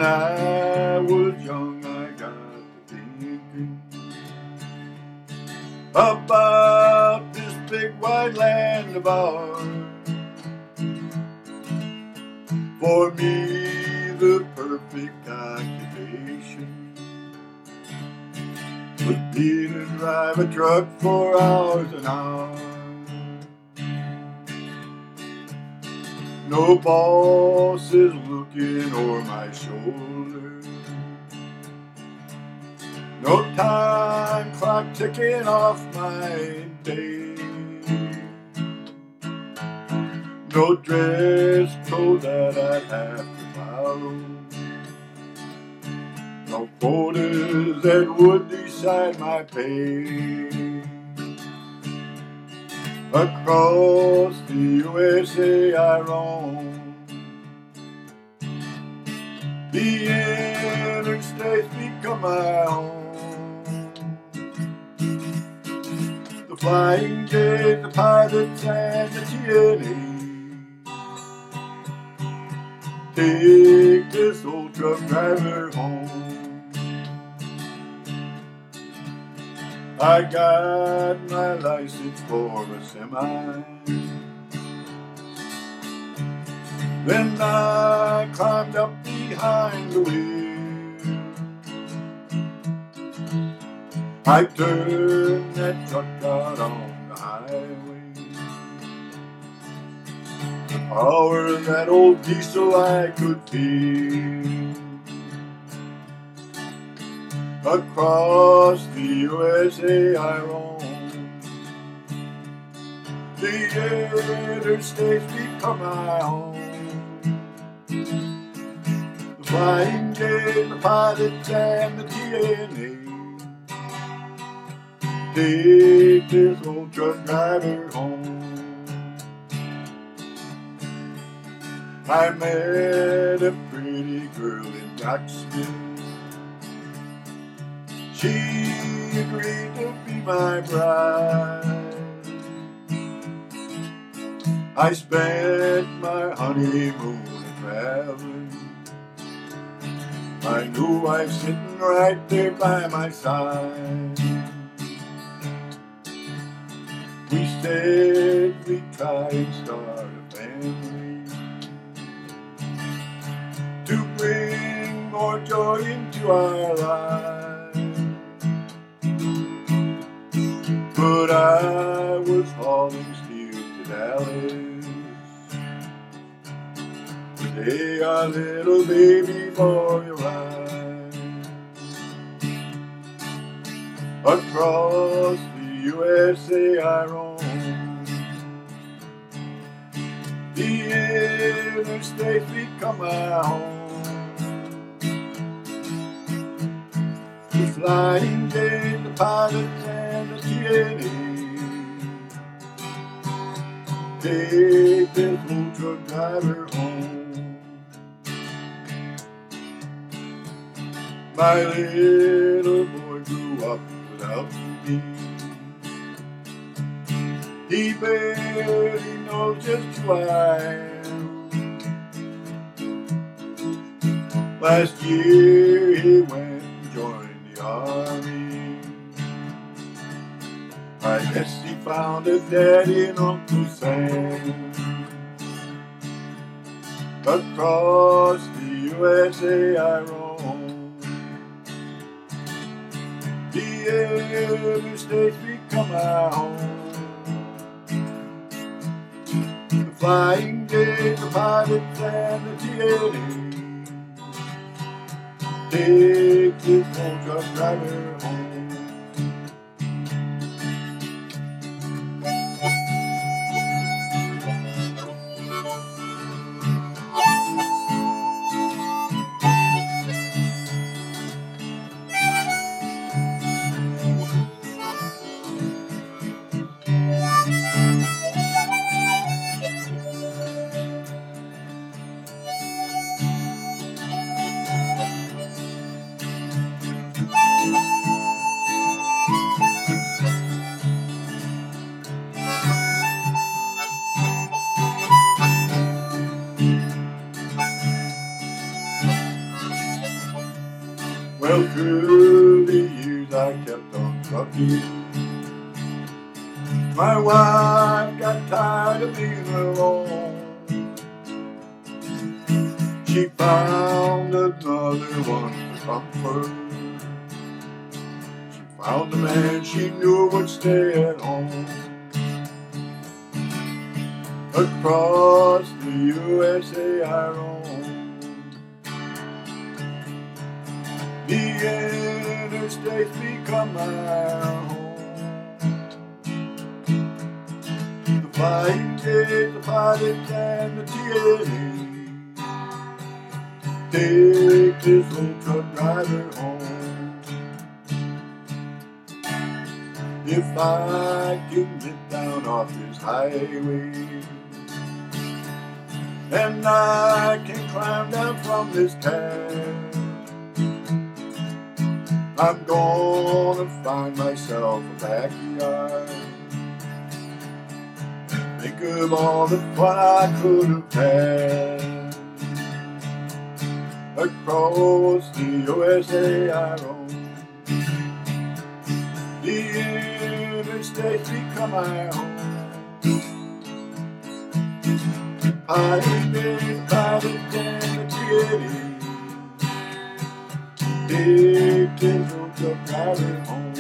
When I was young, I got to thinking about this big wide land of ours. For me, the perfect occupation would be to drive a truck for hours and hours. No boss is looking over my shoulder. No time clock ticking off my day. No dress code that I'd have to follow. No quotas that would decide my pay. Across the USA I roam. The interstates become my home. The Flying J, the Pilots, and the TNA take this old truck driver home. I got my license for a semi. Then I climbed up behind the wheel. I turned that truck out on the highway. The power of that old diesel I could feel. Across the USA I roam. The interstates become my home. The Flying J, the Pilots, and the TNA take this old truck driver home. I met a pretty girl in Knoxville. She agreed to be my bride. I spent my honeymoon traveling. My new wife sitting right there by my side. We said we'd try and start a family to bring more joy into our lives. But I was hauling steel to Dallas the day our little baby boy arrived. Across the USA I roam. The interstates become my home. The Flying J, the Pilots, and the TNA take this old truck driver home. My little boy grew up without me. He barely knows just who I am. Last year he went and joined the army. I guess he found a daddy and Uncle Sam. Across the USA I roam. The interstates become my home. The Flying J, the Pilots, and the TNA take this old truck driver home. I kept on trucking. My wife got tired of being alone. She found another one to comfort. She found a man she knew would stay at home. Across the USA I roam. The interstates become my home. The fighting days, the pilots and the TNA take this old truck driver home. If I can get down off this highway, and I can climb down from this cab, I'm gonna find myself a backyard. Think of all the fun I could have had. Across the USA I roam. The interstates become my home. Highway, private and the TNA, take this old truck driver home.